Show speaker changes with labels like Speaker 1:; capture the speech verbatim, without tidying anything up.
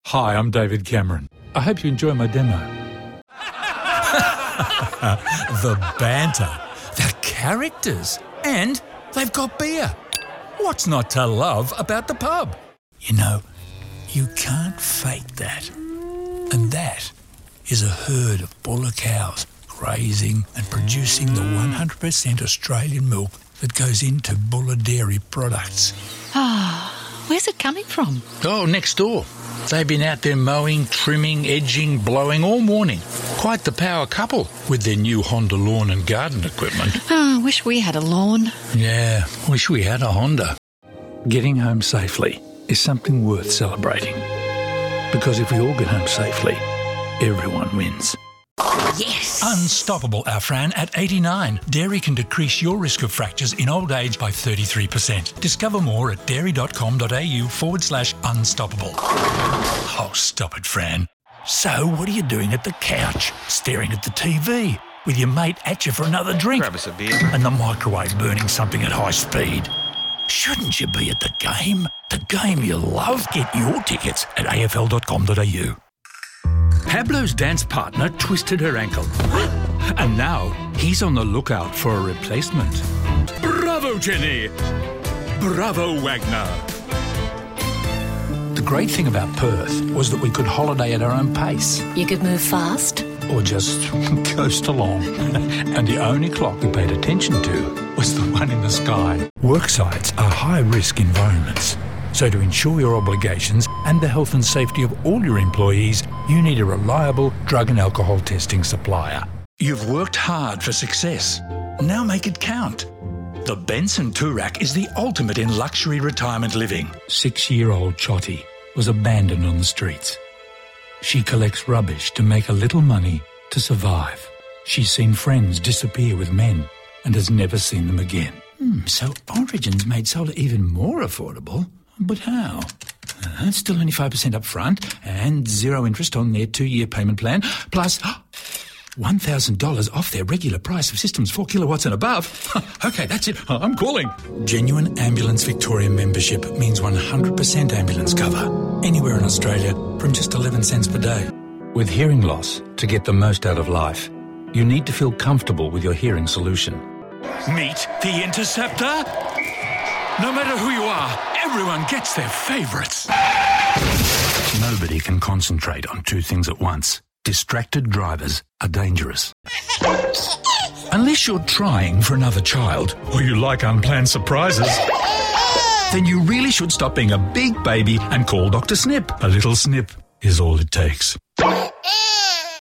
Speaker 1: Hi, I'm David Cameron. I hope you enjoy my demo. The banter, the characters, and they've got beer. What's not to love about the pub? You know, you can't fake that. And that is a herd of Buller cows grazing and producing the one hundred percent Australian milk that goes into Buller Dairy products.
Speaker 2: Ah, where's it coming from?
Speaker 3: Oh, next door. They've been out there mowing, trimming, edging, blowing all morning. Quite the power couple with their new Honda lawn and garden equipment.
Speaker 2: Oh, I wish we had a lawn.
Speaker 3: Yeah, wish we had a Honda.
Speaker 1: Getting home safely is something worth celebrating. Because if we all get home safely, everyone wins.
Speaker 2: Yes!
Speaker 1: Unstoppable, our Fran, at eighty-nine. Dairy can decrease your risk of fractures in old age by thirty-three percent. Discover more at dairy.com.au forward slash unstoppable. Oh, stop it, Fran. So, what are you doing at the couch? Staring at the T V? With your mate at you for another drink?
Speaker 4: Grab us a beer.
Speaker 1: And the microwave burning something at high speed? Shouldn't you be at the game? The game you love? Get your tickets at a f l dot com dot a u. Pablo's dance partner twisted her ankle. And now he's on the lookout for a replacement. Bravo, Jenny! Bravo, Wagner! The great thing about Perth was that we could holiday at our own pace.
Speaker 2: You could move fast.
Speaker 1: Or just coast along. And the only clock we paid attention to was the one in the sky. Work sites are high-risk environments. So to ensure your obligations and the health and safety of all your employees, you need a reliable drug and alcohol testing supplier. You've worked hard for success. Now make it count. The Benson Tourak is the ultimate in luxury retirement living. Six-year-old Chotty was abandoned on the streets. She collects rubbish to make a little money to survive. She's seen friends disappear with men and has never seen them again. Hmm, so Origin's made solar even more affordable. But how? Uh, it's still only five percent up front and zero interest on their two-year payment plan, plus one thousand dollars off their regular price of systems four kilowatts and above. Okay, that's it. I'm calling. Genuine Ambulance Victoria membership means one hundred percent ambulance cover anywhere in Australia from just eleven cents per day. With hearing loss, to get the most out of life, you need to feel comfortable with your hearing solution. Meet the Interceptor. No matter who you are, everyone gets their favourites. Nobody can concentrate on two things at once. Distracted drivers are dangerous. Unless you're trying for another child, or you like unplanned surprises, then you really should stop being a big baby and call Doctor Snip. A little snip is all it takes.